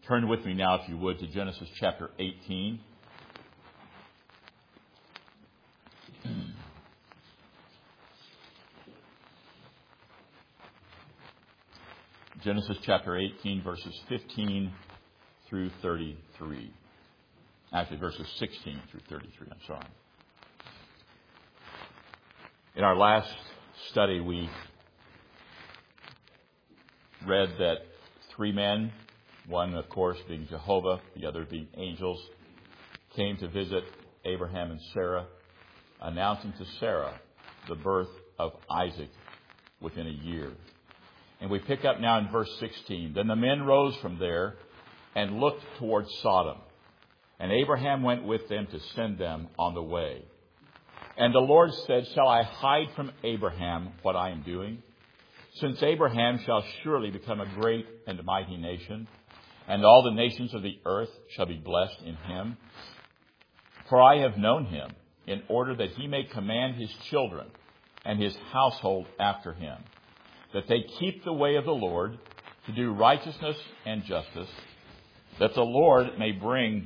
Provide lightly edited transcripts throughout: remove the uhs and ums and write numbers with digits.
Turn with me now, if you would, to Genesis chapter 18. Genesis chapter 18, verses 15 through 33. Actually, verses 16 through 33, I'm sorry. In our last study, we read that three men, one, of course, being Jehovah, the other being angels, came to visit Abraham and Sarah, announcing to Sarah the birth of Isaac within a year. And we pick up now in verse 16. Then the men rose from there and looked towards Sodom. And Abraham went with them to send them on the way. And the Lord said, Shall I hide from Abraham what I am doing? Since Abraham shall surely become a great and mighty nation, and all the nations of the earth shall be blessed in him. For I have known him, in order that he may command his children and his household after him, that they keep the way of the Lord, to do righteousness and justice, that the Lord may bring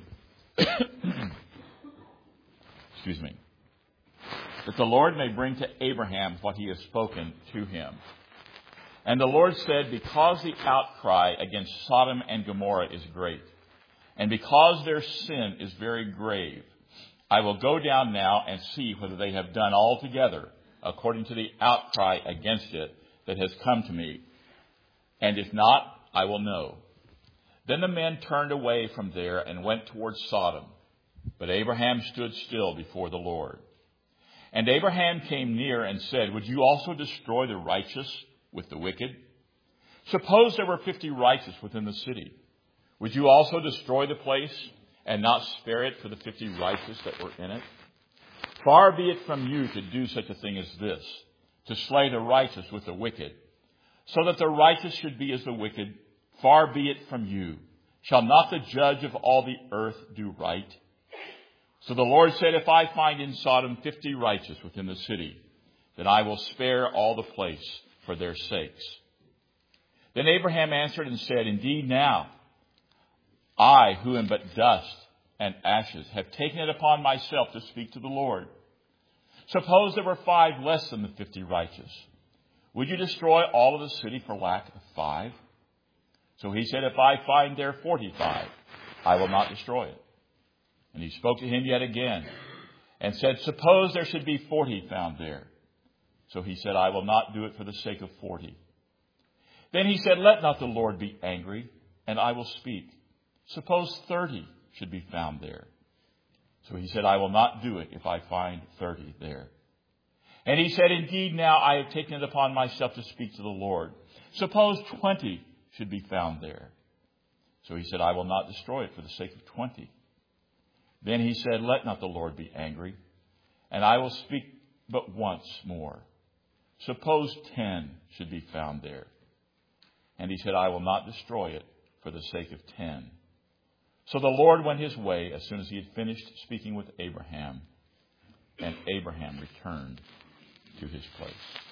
that the Lord may bring to Abraham what he has spoken to him. And the Lord said, Because the outcry against Sodom and Gomorrah is great, and because their sin is very grave, I will go down now and see whether they have done altogether according to the outcry against it that has come to me. And if not, I will know. Then the men turned away from there and went towards Sodom. But Abraham stood still before the Lord. And Abraham came near and said, Would you also destroy the righteous with the wicked? Suppose there were 50 righteous within the city. Would you also destroy the place and not spare it for the 50 righteous that were in it? Far be it from you to do such a thing as this, to slay the righteous with the wicked, so that the righteous should be as the wicked. Far be it from you. Shall not the judge of all the earth do right? So the Lord said, If I find in Sodom 50 righteous within the city, then I will spare all the place for their sakes. Then Abraham answered and said, Indeed now, I, who am but dust and ashes, have taken it upon myself to speak to the Lord. Suppose there were 5 less than the 50 righteous. Would you destroy all of the city for lack of 5? So he said, If I find there 45, I will not destroy it. And he spoke to him yet again and said, Suppose there should be 40 found there. So he said, I will not do it for the sake of 40. Then he said, Let not the Lord be angry, and I will speak. Suppose 30 should be found there. So he said, I will not do it if I find 30 there. And he said, Indeed, now I have taken it upon myself to speak to the Lord. Suppose 20 should be found there. So he said, I will not destroy it for the sake of 20. Then he said, Let not the Lord be angry, and I will speak but once more. Suppose 10 should be found there. And he said, I will not destroy it for the sake of 10. So the Lord went his way as soon as he had finished speaking with Abraham, and Abraham returned to his place.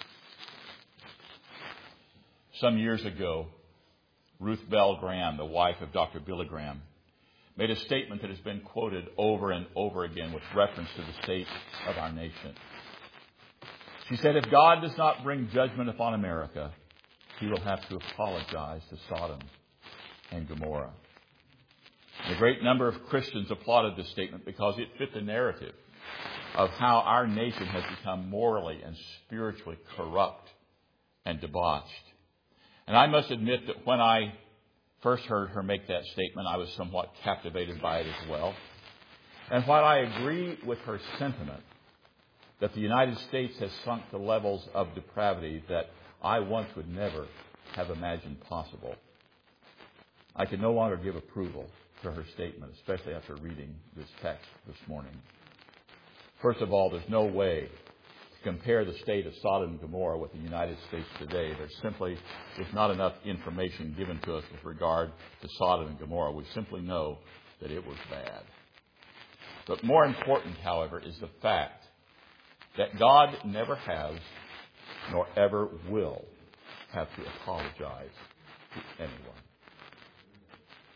Some years ago, Ruth Bell Graham, the wife of Dr. Billy Graham, made a statement that has been quoted over and over again with reference to the state of our nation. She said, If God does not bring judgment upon America, he will have to apologize to Sodom and Gomorrah. And a great number of Christians applauded this statement because it fit the narrative of how our nation has become morally and spiritually corrupt and debauched. And I must admit that when I first heard her make that statement, I was somewhat captivated by it as well. And while I agree with her sentiment that the United States has sunk to levels of depravity that I once would never have imagined possible, I can no longer give approval to her statement, especially after reading this text this morning. First of all, there's no way to compare the state of Sodom and Gomorrah with the United States today. There simply is not enough information given to us with regard to Sodom and Gomorrah. We simply know that it was bad. But more important, however, is the fact that God never has nor ever will have to apologize to anyone.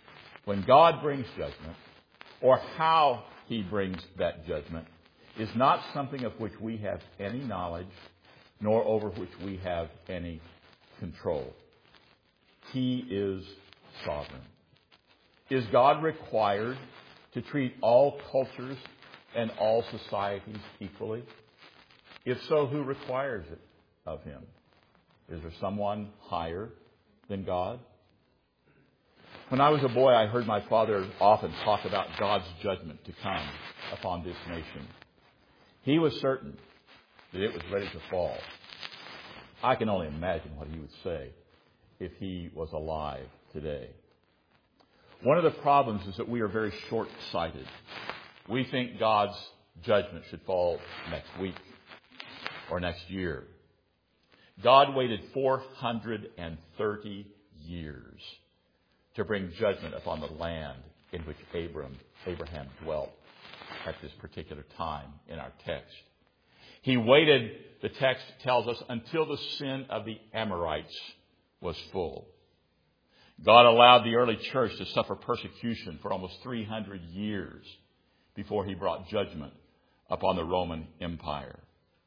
when God brings judgment, or how he brings that judgment, is not something of which we have any knowledge, nor over which we have any control. He is sovereign. Is God required to treat all cultures and all societies equally? If so, who requires it of him? Is there someone higher than God? When I was a boy, I heard my father often talk about God's judgment to come upon this nation. He was certain that it was ready to fall. I can only imagine what he would say if he was alive today. One of the problems is that we are very short-sighted. We think God's judgment should fall next week or next year. God waited 430 years to bring judgment upon the land in which Abraham dwelt at this particular time in our text. He waited, the text tells us, until the sin of the Amorites was full. God allowed the early church to suffer persecution for almost 300 years before he brought judgment upon the Roman Empire.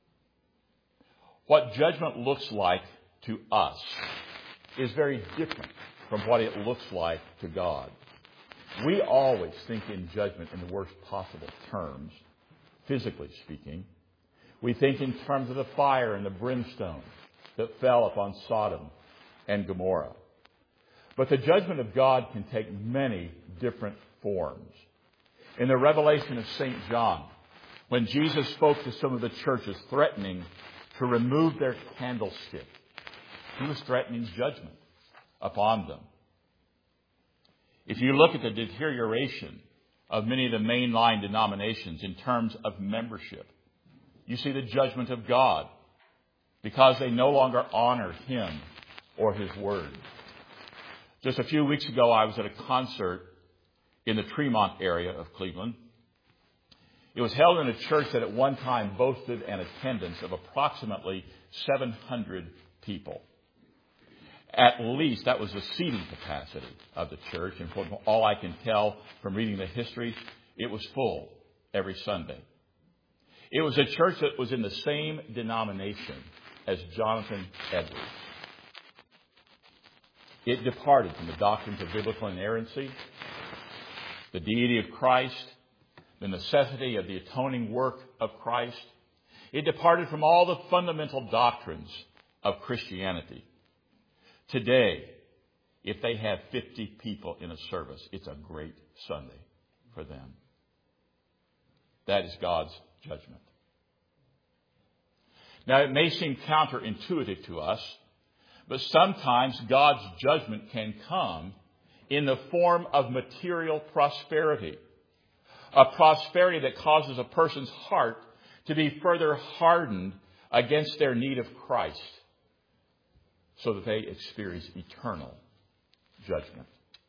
What judgment looks like to us is very different from what it looks like to God. We always think in judgment in the worst possible terms, physically speaking. We think in terms of the fire and the brimstone that fell upon Sodom and Gomorrah. But the judgment of God can take many different forms. In the revelation of St. John, when Jesus spoke to some of the churches threatening to remove their candlestick, he was threatening judgment upon them. If you look at the deterioration of many of the mainline denominations in terms of membership, you see the judgment of God because they no longer honor him or his word. Just a few weeks ago, I was at a concert in the Tremont area of Cleveland. It was held in a church that at one time boasted an attendance of approximately 700 people. At least that was the seating capacity of the church. And from all I can tell from reading the history, it was full every Sunday. It was a church that was in the same denomination as Jonathan Edwards. It departed from the doctrines of biblical inerrancy, the deity of Christ, the necessity of the atoning work of Christ. It departed from all the fundamental doctrines of Christianity. Today, if they have 50 people in a service, it's a great Sunday for them. That is God's judgment. Now, it may seem counterintuitive to us, but sometimes God's judgment can come in the form of material prosperity. A prosperity that causes a person's heart to be further hardened against their need of Christ, so that they experience eternal judgment.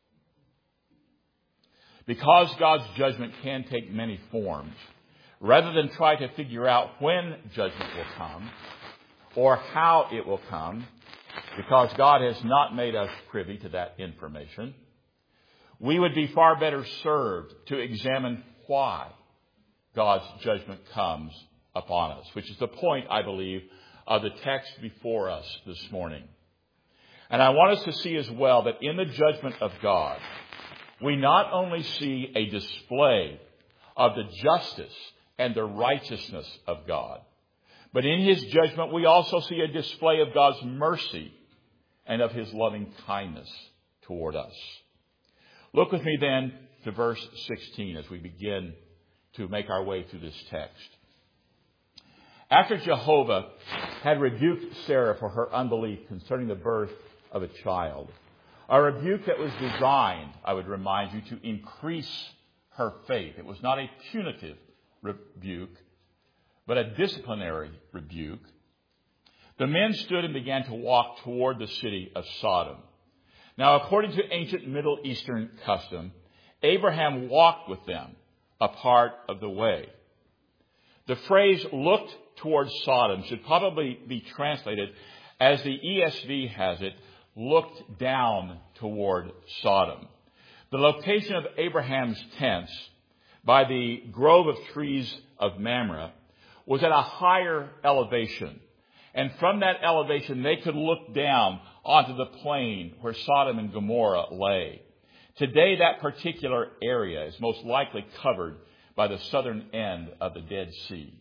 Because God's judgment can take many forms, rather than try to figure out when judgment will come or how it will come, because God has not made us privy to that information, we would be far better served to examine why God's judgment comes upon us, which is the point, I believe, of the text before us this morning. And I want us to see as well that in the judgment of God, we not only see a display of the justice and the righteousness of God, but in his judgment we also see a display of God's mercy and of his loving kindness toward us. Look with me then to verse 16 as we begin to make our way through this text. After Jehovah had rebuked Sarah for her unbelief concerning the birth of a child, a rebuke that was designed, I would remind you, to increase her faith. It was not a punitive rebuke, but a disciplinary rebuke. The men stood and began to walk toward the city of Sodom. Now, according to ancient Middle Eastern custom, Abraham walked with them a part of the way. The phrase looked toward Sodom should probably be translated as the ESV has it, looked down toward Sodom. The location of Abraham's tents by the grove of trees of Mamre was at a higher elevation. And from that elevation, they could look down onto the plain where Sodom and Gomorrah lay. Today, that particular area is most likely covered by the southern end of the Dead Sea.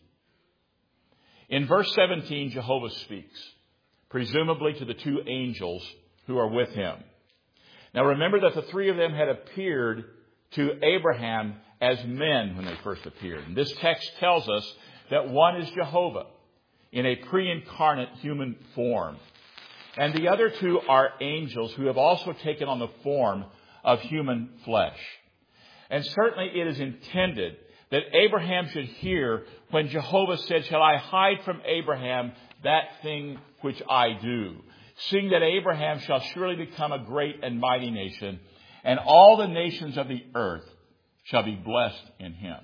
In verse 17, Jehovah speaks, presumably to the two angels who are with him. Now remember that the three of them had appeared to Abraham as men when they first appeared. And this text tells us that one is Jehovah in a pre-incarnate human form. And the other two are angels who have also taken on the form of human flesh. And certainly it is intended that Abraham should hear when Jehovah said, "Shall I hide from Abraham that thing which I do? Seeing that Abraham shall surely become a great and mighty nation, and all the nations of the earth shall be blessed in him."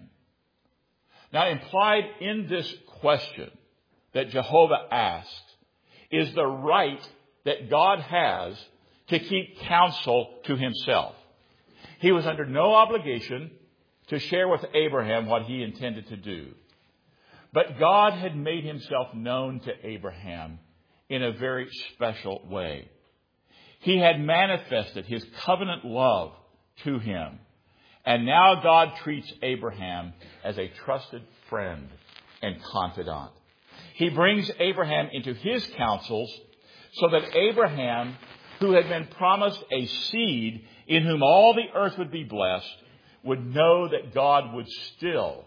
Now, implied in this question that Jehovah asks is the right that God has to keep counsel to himself. He was under no obligation to share with Abraham what he intended to do. But God had made himself known to Abraham in a very special way. He had manifested his covenant love to him. And now God treats Abraham as a trusted friend and confidant. He brings Abraham into his counsels so that Abraham, who had been promised a seed in whom all the earth would be blessed, would know that God would still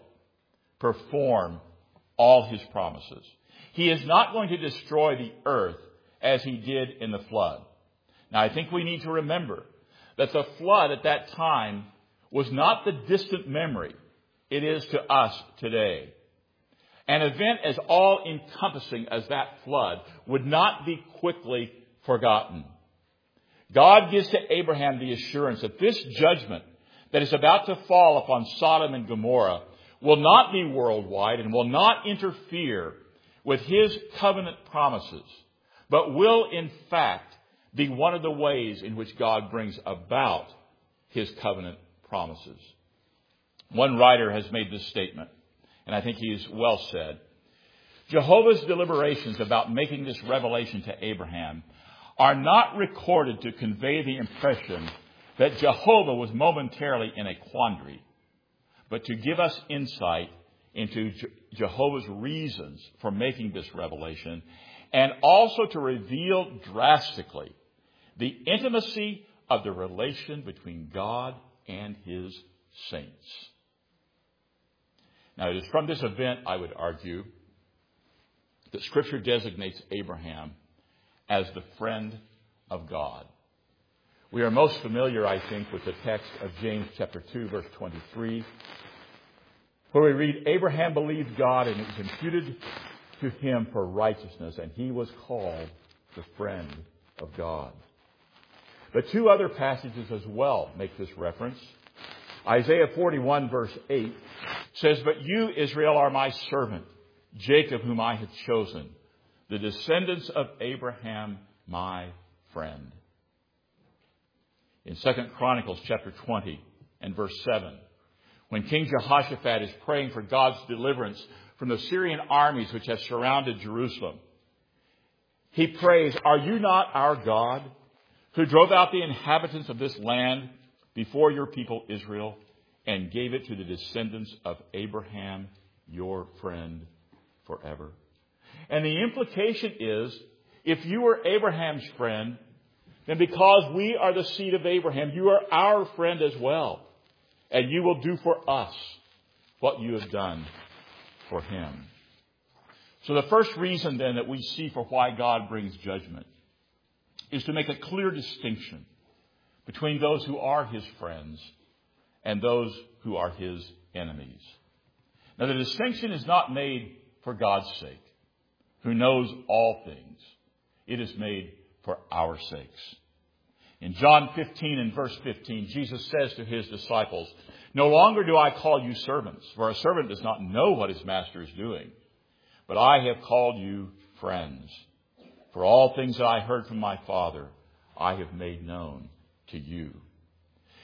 perform all his promises. He is not going to destroy the earth as he did in the flood. Now, I think we need to remember that the flood at that time was not the distant memory it is to us today. An event as all-encompassing as that flood would not be quickly forgotten. God gives to Abraham the assurance that this judgment that is about to fall upon Sodom and Gomorrah will not be worldwide and will not interfere with his covenant promises, but will in fact be one of the ways in which God brings about his covenant promises. One writer has made this statement, and I think he is well said. Jehovah's deliberations about making this revelation to Abraham are not recorded to convey the impression that Jehovah was momentarily in a quandary, but to give us insight into Jehovah's reasons for making this revelation, and also to reveal drastically the intimacy of the relation between God and his saints. Now, it is from this event, I would argue, that Scripture designates Abraham as the friend of God. We are most familiar, I think, with the text of James chapter 2, verse 23, where we read, "Abraham believed God, and it was imputed to him for righteousness, and he was called the friend of God." But two other passages as well make this reference. Isaiah 41, verse 8 says, "But you, Israel, are my servant, Jacob, whom I have chosen, the descendants of Abraham, my friend." In 2 Chronicles chapter 20 and verse 7, when King Jehoshaphat is praying for God's deliverance from the Syrian armies which have surrounded Jerusalem, he prays, "Are you not our God, who drove out the inhabitants of this land before your people Israel and gave it to the descendants of Abraham, your friend, forever?" And the implication is, if you were Abraham's friend, then because we are the seed of Abraham, you are our friend as well. And you will do for us what you have done for him. So the first reason then that we see for why God brings judgment is to make a clear distinction between those who are his friends and those who are his enemies. Now, the distinction is not made for God's sake, who knows all things. It is made for our sakes. In John 15 and verse 15, Jesus says to his disciples, "No longer do I call you servants, for a servant does not know what his master is doing. But I have called you friends. For all things that I heard from my Father, I have made known to you."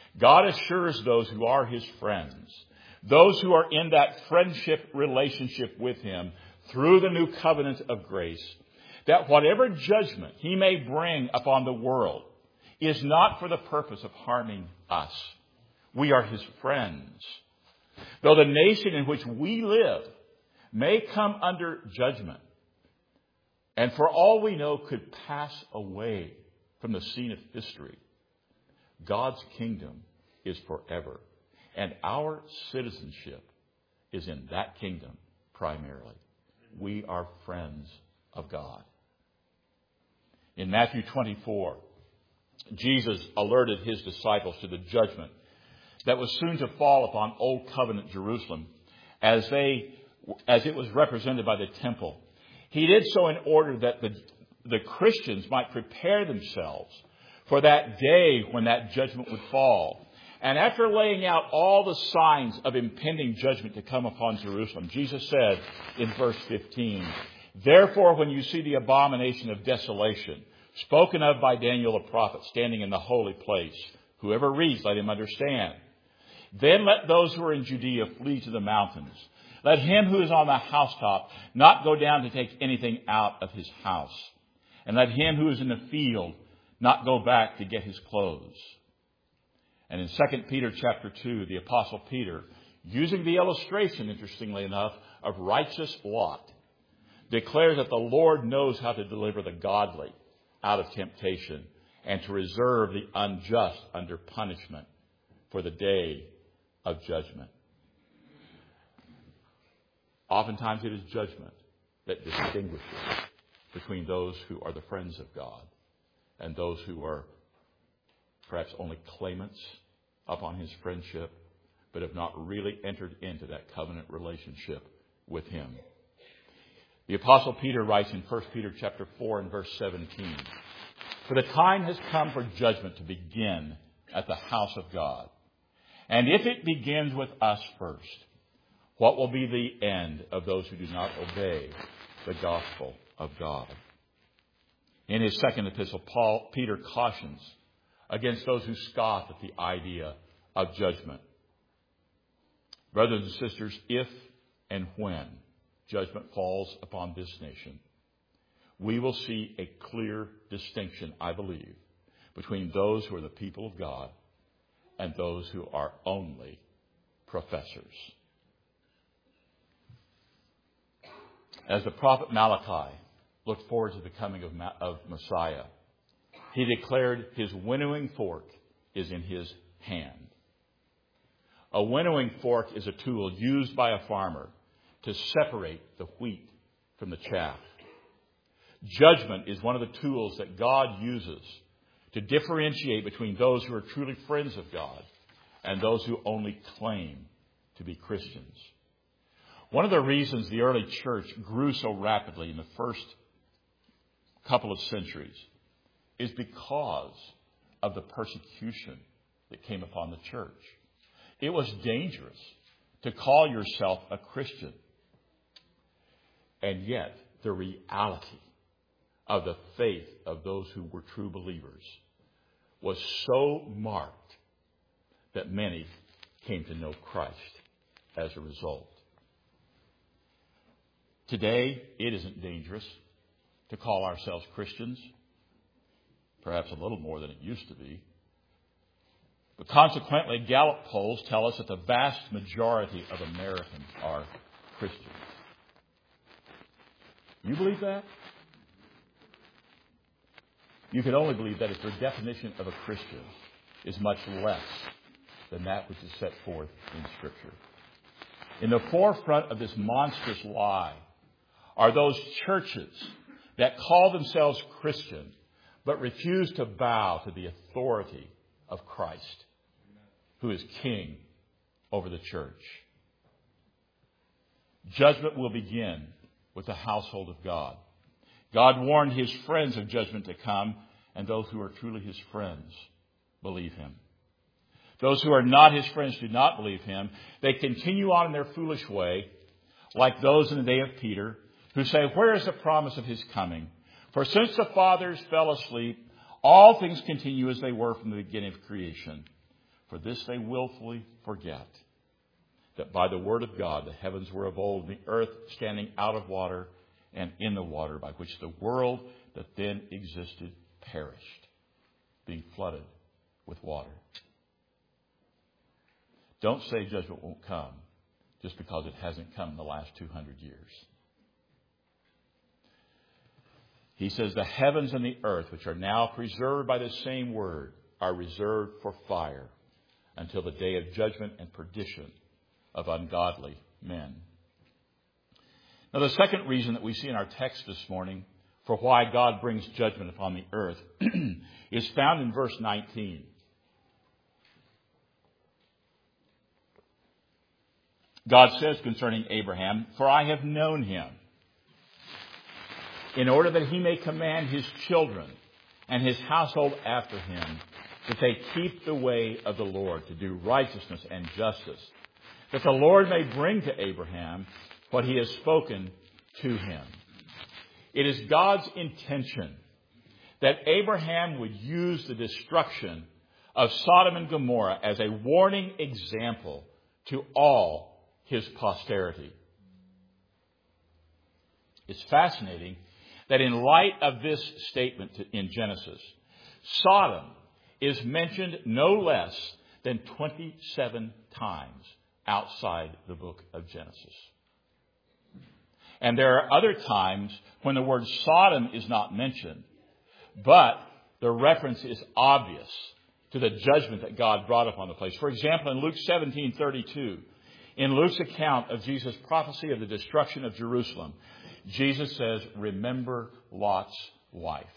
God assures those who are his friends, those who are in that friendship relationship with him through the new covenant of grace, that whatever judgment he may bring upon the world is not for the purpose of harming us. We are his friends. Though the nation in which we live may come under judgment, and for all we know could pass away from the scene of history, God's kingdom is forever, and our citizenship is in that kingdom primarily. We are friends of God. In Matthew 24, Jesus alerted his disciples to the judgment that was soon to fall upon Old Covenant Jerusalem as it was represented by the temple. He did so in order that the Christians might prepare themselves for that day when that judgment would fall. And after laying out all the signs of impending judgment to come upon Jerusalem, Jesus said in verse 15, "Therefore, when you see the abomination of desolation, spoken of by Daniel the prophet, standing in the holy place, whoever reads, let him understand. Then let those who are in Judea flee to the mountains. Let him who is on the housetop not go down to take anything out of his house. And let him who is in the field not go back to get his clothes." And in 2 Peter chapter 2, the Apostle Peter, using the illustration, interestingly enough, of righteous Lot, declares that the Lord knows how to deliver the godly out of temptation and to reserve the unjust under punishment for the day of judgment. Oftentimes it is judgment that distinguishes between those who are the friends of God and those who are perhaps only claimants upon his friendship, but have not really entered into that covenant relationship with him. The Apostle Peter writes in 1 Peter chapter 4 and verse 17, "For the time has come for judgment to begin at the house of God. And if it begins with us first, what will be the end of those who do not obey the gospel of God?" In his second epistle, Peter cautions against those who scoff at the idea of judgment. Brothers and sisters, if and when judgment falls upon this nation, we will see a clear distinction, I believe, between those who are the people of God and those who are only professors. As the prophet Malachi looked forward to the coming of Messiah, he declared his winnowing fork is in his hand. A winnowing fork is a tool used by a farmer to separate the wheat from the chaff. Judgment is one of the tools that God uses to differentiate between those who are truly friends of God and those who only claim to be Christians. One of the reasons the early church grew so rapidly in the first couple of centuries is because of the persecution that came upon the church. It was dangerous to call yourself a Christian. And yet, the reality of the faith of those who were true believers was so marked that many came to know Christ as a result. Today, it isn't dangerous to call ourselves Christians, perhaps a little more than it used to be. But consequently, Gallup polls tell us that the vast majority of Americans are Christians. You believe that? You can only believe that if your definition of a Christian is much less than that which is set forth in Scripture. In the forefront of this monstrous lie are those churches that call themselves Christian but refuse to bow to the authority of Christ, who is king over the church. Judgment will begin with the household of God. God warned his friends of judgment to come, and those who are truly his friends believe him. Those who are not his friends do not believe him. They continue on in their foolish way, like those in the day of Peter, who say, "Where is the promise of his coming? For since the fathers fell asleep, all things continue as they were from the beginning of creation. For this they willfully forget, that by the word of God the heavens were of old, and the earth standing out of water and in the water, by which the world that then existed perished, being flooded with water. Don't say judgment won't come just because it hasn't come in the last 200 years. He says, the heavens and the earth, which are now preserved by the same word, are reserved for fire until the day of judgment and perdition of ungodly men. Now, the second reason that we see in our text this morning for why God brings judgment upon the earth is found in verse 19. God says concerning Abraham, "For I have known him, in order that he may command his children and his household after him, that they keep the way of the Lord, to do righteousness and justice, that the Lord may bring to Abraham what he has spoken to him." It is God's intention that Abraham would use the destruction of Sodom and Gomorrah as a warning example to all his posterity. It's fascinating that in light of this statement in Genesis, Sodom is mentioned no less than 27 times outside the book of Genesis. And there are other times when the word Sodom is not mentioned, but the reference is obvious to the judgment that God brought upon the place. For example, in Luke 17:32, in Luke's account of Jesus' prophecy of the destruction of Jerusalem, Jesus says, "Remember Lot's wife."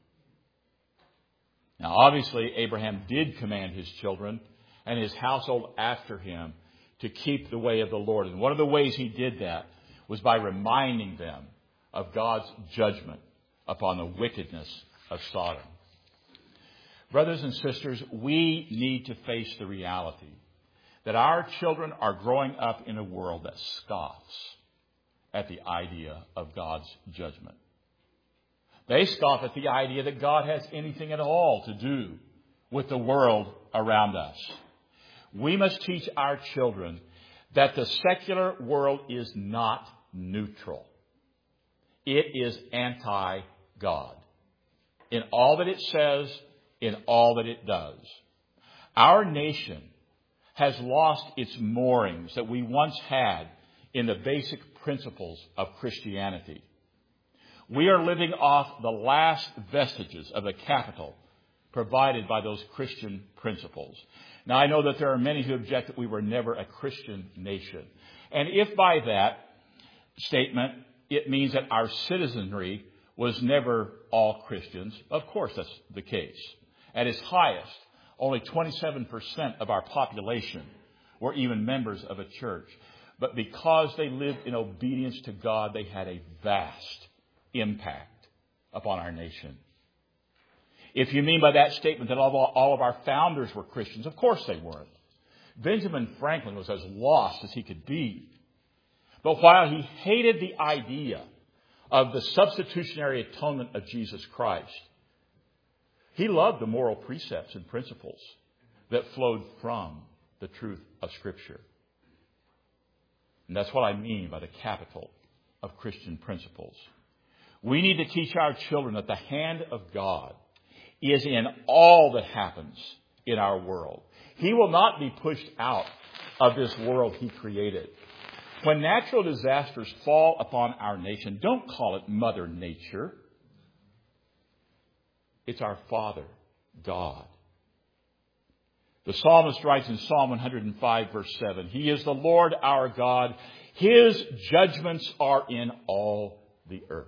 Now, obviously, Abraham did command his children and his household after him to keep the way of the Lord. And one of the ways he did that was by reminding them of God's judgment upon the wickedness of Sodom. Brothers and sisters, we need to face the reality that our children are growing up in a world that scoffs at the idea of God's judgment. They scoff at the idea that God has anything at all to do with the world around us. We must teach our children that the secular world is not neutral. It is anti-God in all that it says, in all that it does. Our nation has lost its moorings that we once had in the basic principles of Christianity. We are living off the last vestiges of the capital provided by those Christian principles. Now, I know that there are many who object that we were never a Christian nation. And if by that statement it means that our citizenry was never all Christians, of course that's the case. At its highest, only 27% of our population were even members of a church. But because they lived in obedience to God, they had a vast impact upon our nation. If you mean by that statement that all of our founders were Christians, of course they weren't. Benjamin Franklin was as lost as he could be. But while he hated the idea of the substitutionary atonement of Jesus Christ, he loved the moral precepts and principles that flowed from the truth of Scripture. And that's what I mean by the capital of Christian principles. We need to teach our children that the hand of God is in all that happens in our world. He will not be pushed out of this world He created. When natural disasters fall upon our nation, don't call it Mother Nature. It's our Father, God. The psalmist writes in Psalm 105, verse 7, "He is the Lord our God. His judgments are in all the earth."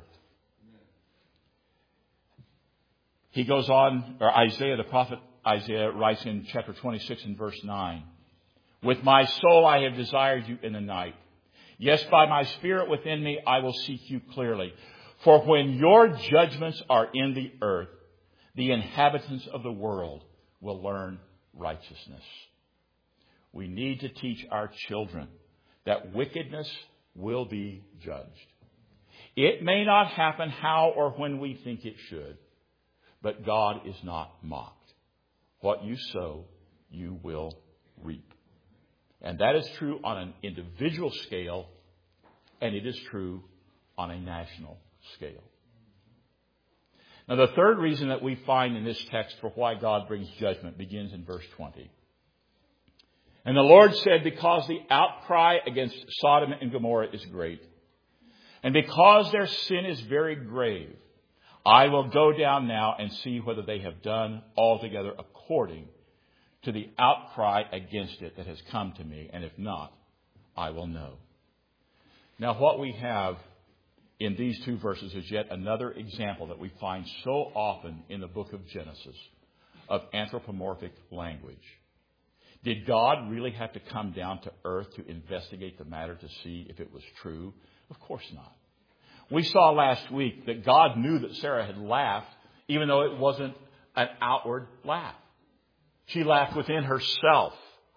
He goes on, or Isaiah, the prophet Isaiah writes in chapter 26 and verse 9, "With my soul I have desired you in the night. Yes, by my spirit within me I will seek you clearly. For when your judgments are in the earth, the inhabitants of the world will learn righteousness." We need to teach our children that wickedness will be judged. It may not happen how or when we think it should, but God is not mocked. What you sow, you will reap. And that is true on an individual scale, and it is true on a national scale. Now, the third reason that we find in this text for why God brings judgment begins in verse 20. And the Lord said, because the outcry against Sodom and Gomorrah is great, and because their sin is very grave, I will go down now and see whether they have done altogether according to the outcry against it that has come to me, and if not, I will know. Now, what we have in these two verses is yet another example that we find so often in the book of Genesis of anthropomorphic language. Did God really have to come down to earth to investigate the matter to see if it was true? Of course not. We saw last week that God knew that Sarah had laughed, even though it wasn't an outward laugh. She laughed within herself.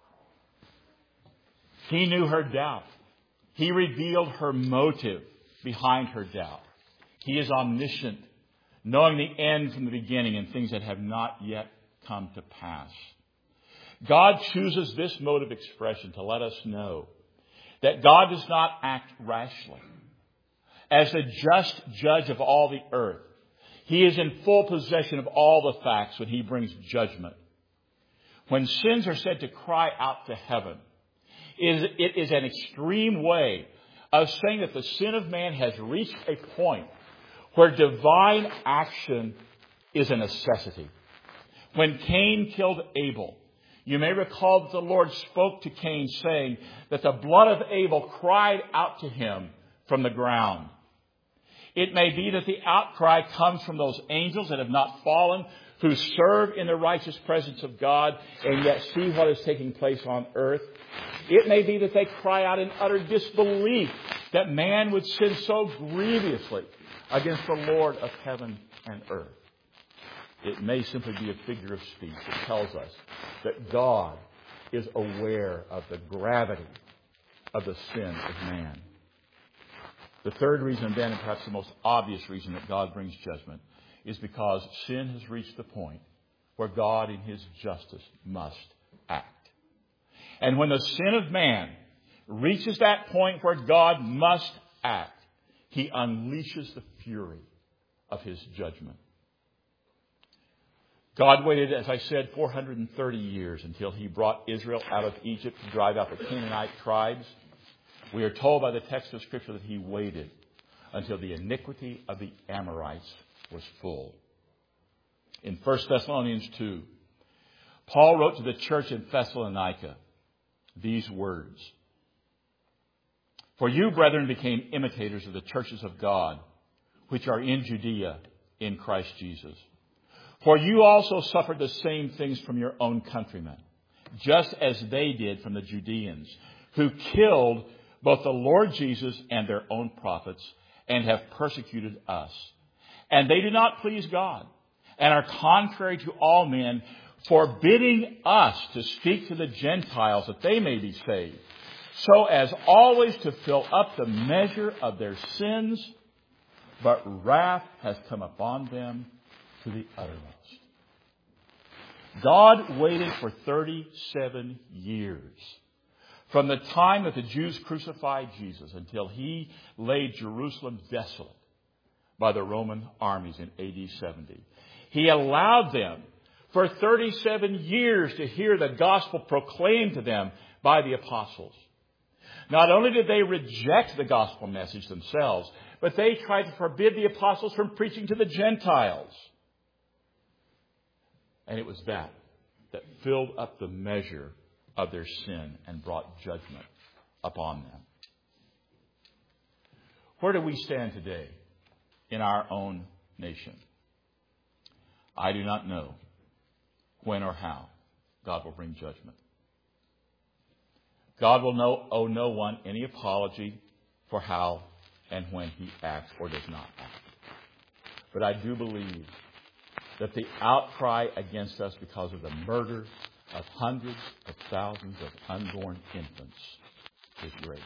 He knew her doubt. He revealed her motive behind her doubt. He is omniscient, knowing the end from the beginning and things that have not yet come to pass. God chooses this mode of expression to let us know that God does not act rashly. As the just judge of all the earth, He is in full possession of all the facts when He brings judgment. When sins are said to cry out to heaven, it is an extreme way of saying that the sin of man has reached a point where divine action is a necessity. When Cain killed Abel, you may recall that the Lord spoke to Cain saying that the blood of Abel cried out to him from the ground. It may be that the outcry comes from those angels that have not fallen, who serve in the righteous presence of God and yet see what is taking place on earth. It may be that they cry out in utter disbelief that man would sin so grievously against the Lord of heaven and earth. It may simply be a figure of speech that tells us that God is aware of the gravity of the sin of man. The third reason, then, and perhaps the most obvious reason that God brings judgment, is because sin has reached the point where God in His justice must act. And when the sin of man reaches that point where God must act, He unleashes the fury of His judgment. God waited, as I said, 430 years until He brought Israel out of Egypt to drive out the Canaanite tribes. We are told by the text of Scripture that He waited until the iniquity of the Amorites was full. In 1 Thessalonians 2, Paul wrote to the church in Thessalonica these words. For you, brethren, became imitators of the churches of God, which are in Judea in Christ Jesus. For you also suffered the same things from your own countrymen, just as they did from the Judeans, who killed both the Lord Jesus and their own prophets, and have persecuted us. And they do not please God, and are contrary to all men, forbidding us to speak to the Gentiles that they may be saved, so as always to fill up the measure of their sins, but wrath has come upon them to the uttermost. God waited for 37 years from the time that the Jews crucified Jesus until He laid Jerusalem desolate by the Roman armies in AD 70. He allowed them for 37 years to hear the gospel proclaimed to them by the apostles. Not only did they reject the gospel message themselves, but they tried to forbid the apostles from preaching to the Gentiles. And it was that filled up the measure of their sin and brought judgment upon them. Where do we stand today in our own nation? I do not know when or how God will bring judgment. God will owe no one any apology for how and when He acts or does not act. But I do believe that the outcry against us because of the murder of hundreds of thousands of unborn infants is great.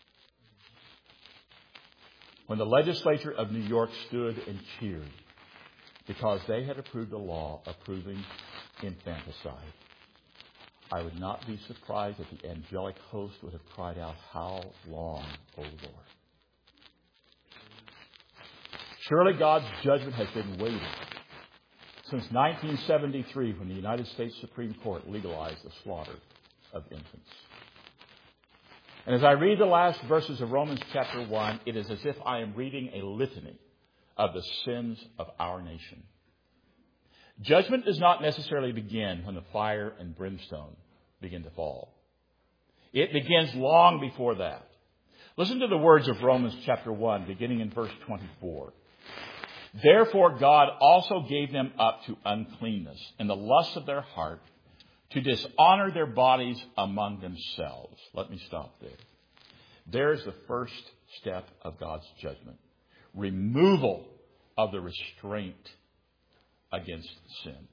When the legislature of New York stood and cheered because they had approved a law approving infanticide, I would not be surprised if the angelic host would have cried out, "How long, O Lord?" Surely God's judgment has been waiting since 1973, when the United States Supreme Court legalized the slaughter of infants. And as I read the last verses of Romans chapter 1, it is as if I am reading a litany of the sins of our nation. Judgment does not necessarily begin when the fire and brimstone begin to fall. It begins long before that. Listen to the words of Romans chapter 1, beginning in verse 24. Therefore God also gave them up to uncleanness in the lust of their heart, to dishonor their bodies among themselves. Let me stop there. There's the first step of God's judgment. Removal of the restraint against sin.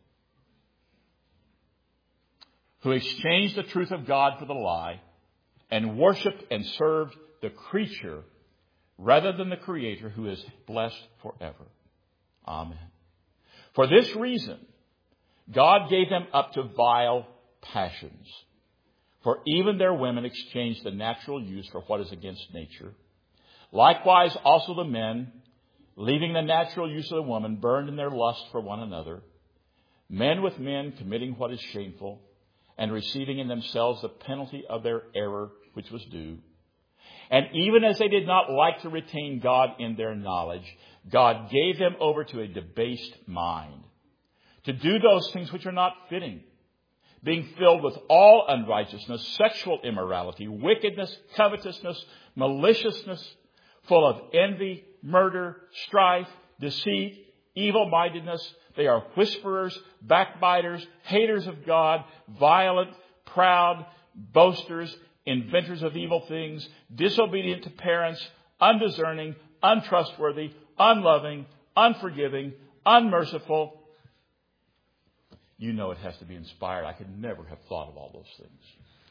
Who exchanged the truth of God for the lie and worshipped and served the creature rather than the Creator, who is blessed forever. Amen. For this reason, God gave them up to vile passions. For even their women exchanged the natural use for what is against nature. Likewise also the men, leaving the natural use of the woman, burned in their lust for one another. Men with men committing what is shameful, and receiving in themselves the penalty of their error which was due. And even as they did not like to retain God in their knowledge, God gave them over to a debased mind, to do those things which are not fitting, being filled with all unrighteousness, sexual immorality, wickedness, covetousness, maliciousness, full of envy, murder, strife, deceit, evil-mindedness. They are whisperers, backbiters, haters of God, violent, proud, boasters, inventors of evil things, disobedient to parents, undiscerning, untrustworthy, unloving, unforgiving, unmerciful. You know it has to be inspired. I could never have thought of all those things.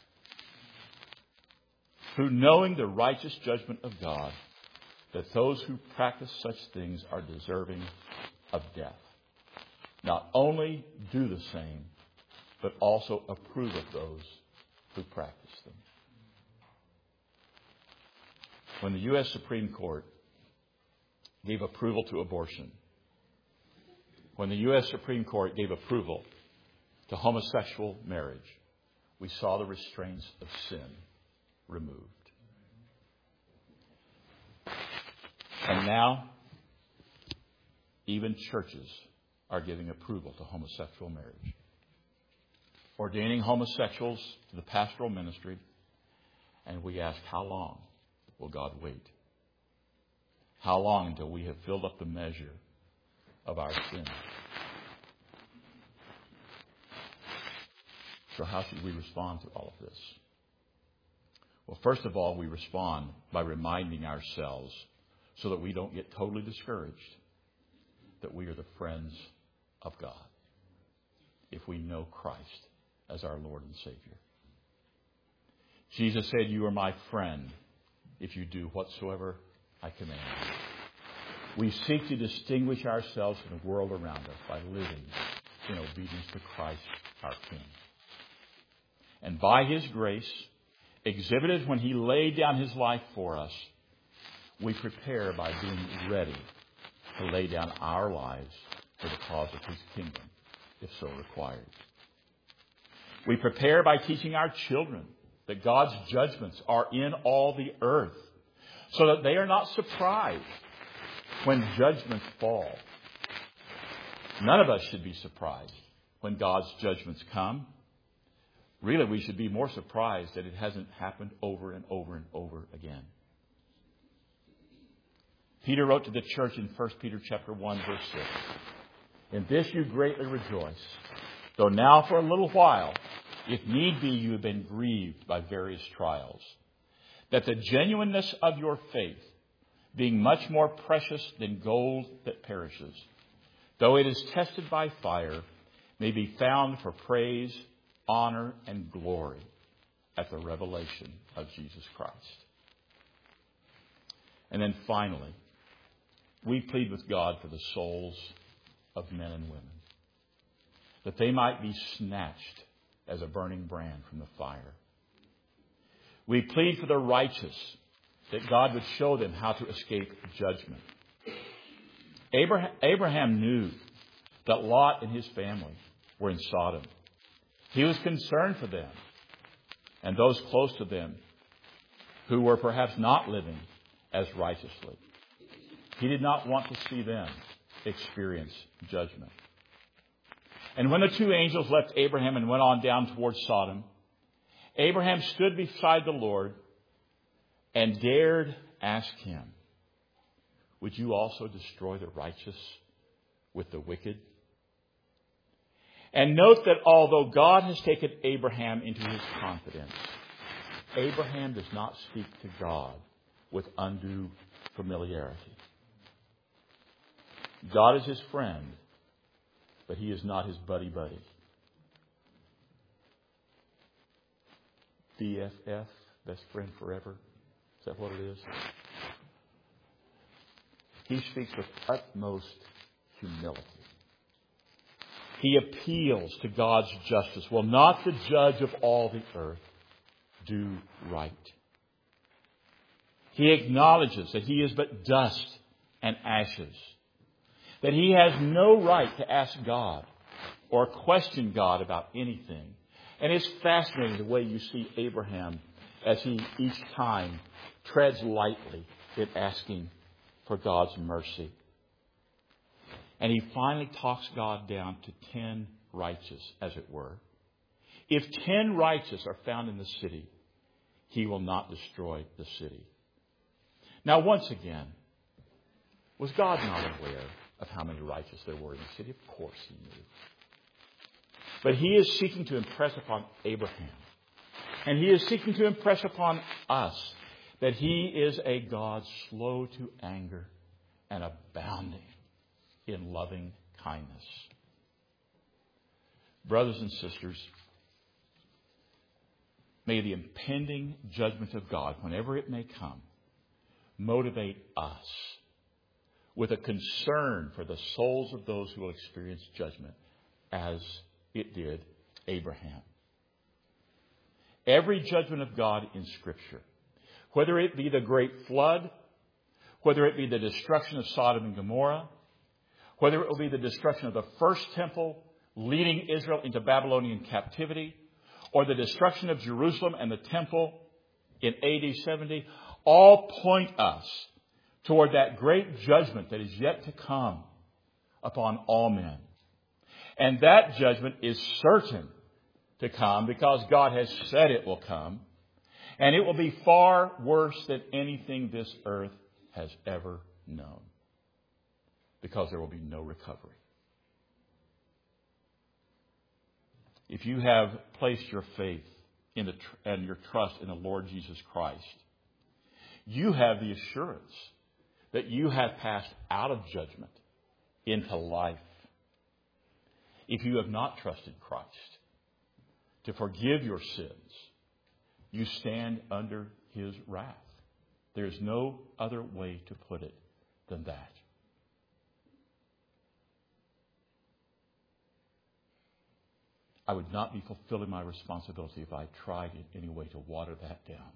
Through knowing the righteous judgment of God, that those who practice such things are deserving of death. Not only do the same, but also approve of those who practice them. When the U.S. Supreme Court gave approval to abortion, when the U.S. Supreme Court gave approval to homosexual marriage, we saw the restraints of sin removed. And now, even churches are giving approval to homosexual marriage, ordaining homosexuals to the pastoral ministry, and we ask, how long will God wait? How long until we have filled up the measure of our sin? So how should we respond to all of this? Well, first of all, we respond by reminding ourselves, so that we don't get totally discouraged, that we are the friends of God if we know Christ as our Lord and Savior. Jesus said, "You are my friend if you do whatsoever I command you." We seek to distinguish ourselves from the world around us by living in obedience to Christ our King. And by His grace, exhibited when He laid down His life for us, we prepare by being ready to lay down our lives for the cause of His kingdom, if so required. We prepare by teaching our children that God's judgments are in all the earth, so that they are not surprised when judgments fall. None of us should be surprised when God's judgments come. Really, we should be more surprised that it hasn't happened over and over and over again. Peter wrote to the church in 1 Peter chapter 1, verse 6. "In this you greatly rejoice, though now for a little while, if need be, you have been grieved by various trials, that the genuineness of your faith, being much more precious than gold that perishes, though it is tested by fire, may be found for praise, honor, and glory at the revelation of Jesus Christ." And then finally, we plead with God for the souls of men and women, that they might be snatched as a burning brand from the fire. We plead for the righteous, that God would show them how to escape judgment. Abraham knew that Lot and his family were in Sodom. He was concerned for them and those close to them who were perhaps not living as righteously. He did not want to see them experience judgment. And when the two angels left Abraham and went on down towards Sodom, Abraham stood beside the Lord and dared ask him, would you also destroy the righteous with the wicked? And note that although God has taken Abraham into his confidence, Abraham does not speak to God with undue familiarity. God is his friend, but he is not his buddy-buddy. BFF, best friend forever. Is that what it is? He speaks with utmost humility. He appeals to God's justice. Will not the judge of all the earth do right? He acknowledges that he is but dust and ashes, that he has no right to ask God or question God about anything. And it's fascinating the way you see Abraham as he each time treads lightly in asking for God's mercy. And he finally talks God down to 10 righteous, as it were. If 10 righteous are found in the city, he will not destroy the city. Now, once again, was God not aware of how many righteous there were in the city? Of course he knew. But he is seeking to impress upon Abraham, and he is seeking to impress upon us, that he is a God slow to anger and abounding in loving kindness. Brothers and sisters, may the impending judgment of God, whenever it may come, motivate us with a concern for the souls of those who will experience judgment, as it did Abraham. Every judgment of God in Scripture, whether it be the great flood, whether it be the destruction of Sodom and Gomorrah, whether it will be the destruction of the first temple leading Israel into Babylonian captivity, or the destruction of Jerusalem and the temple in AD 70, all point us toward that great judgment that is yet to come upon all men. And that judgment is certain to come because God has said it will come. And it will be far worse than anything this earth has ever known, because there will be no recovery. If you have placed your faith in and your trust in the Lord Jesus Christ, you have the assurance that you have passed out of judgment into life. If you have not trusted Christ to forgive your sins, you stand under his wrath. There's no other way to put it than that. I would not be fulfilling my responsibility if I tried in any way to water that down.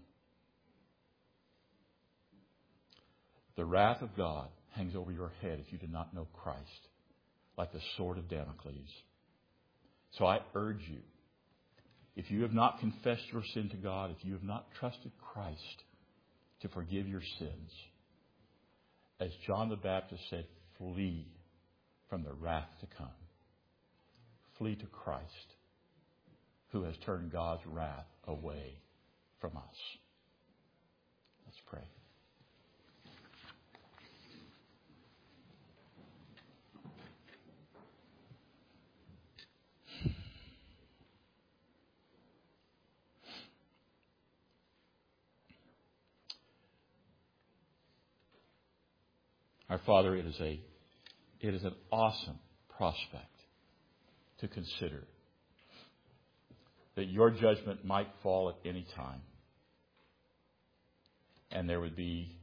The wrath of God hangs over your head if you do not know Christ, like the sword of Damocles. So I urge you, if you have not confessed your sin to God, if you have not trusted Christ to forgive your sins, as John the Baptist said, flee from the wrath to come. Flee to Christ, who has turned God's wrath away from us. Let's pray. Our Father, it is an awesome prospect to consider that your judgment might fall at any time, and there would be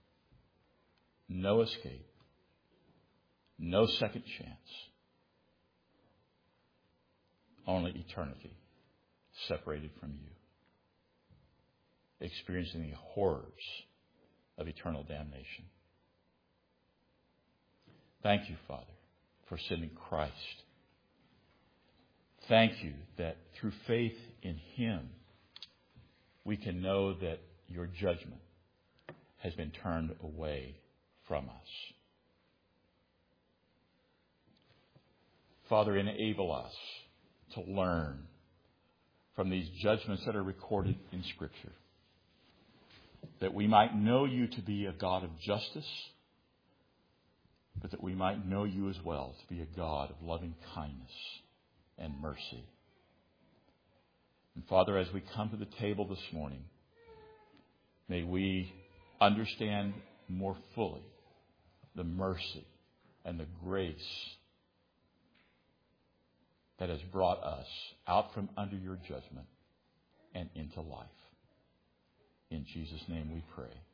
no escape, no second chance, only eternity separated from you, experiencing the horrors of eternal damnation. Thank you, Father, for sending Christ. Thank you that through faith in Him, we can know that your judgment has been turned away from us. Father, enable us to learn from these judgments that are recorded in Scripture, that we might know you to be a God of justice, but that we might know you as well to be a God of loving kindness and mercy. And Father, as we come to the table this morning, may we understand more fully the mercy and the grace that has brought us out from under your judgment and into life. In Jesus' name we pray.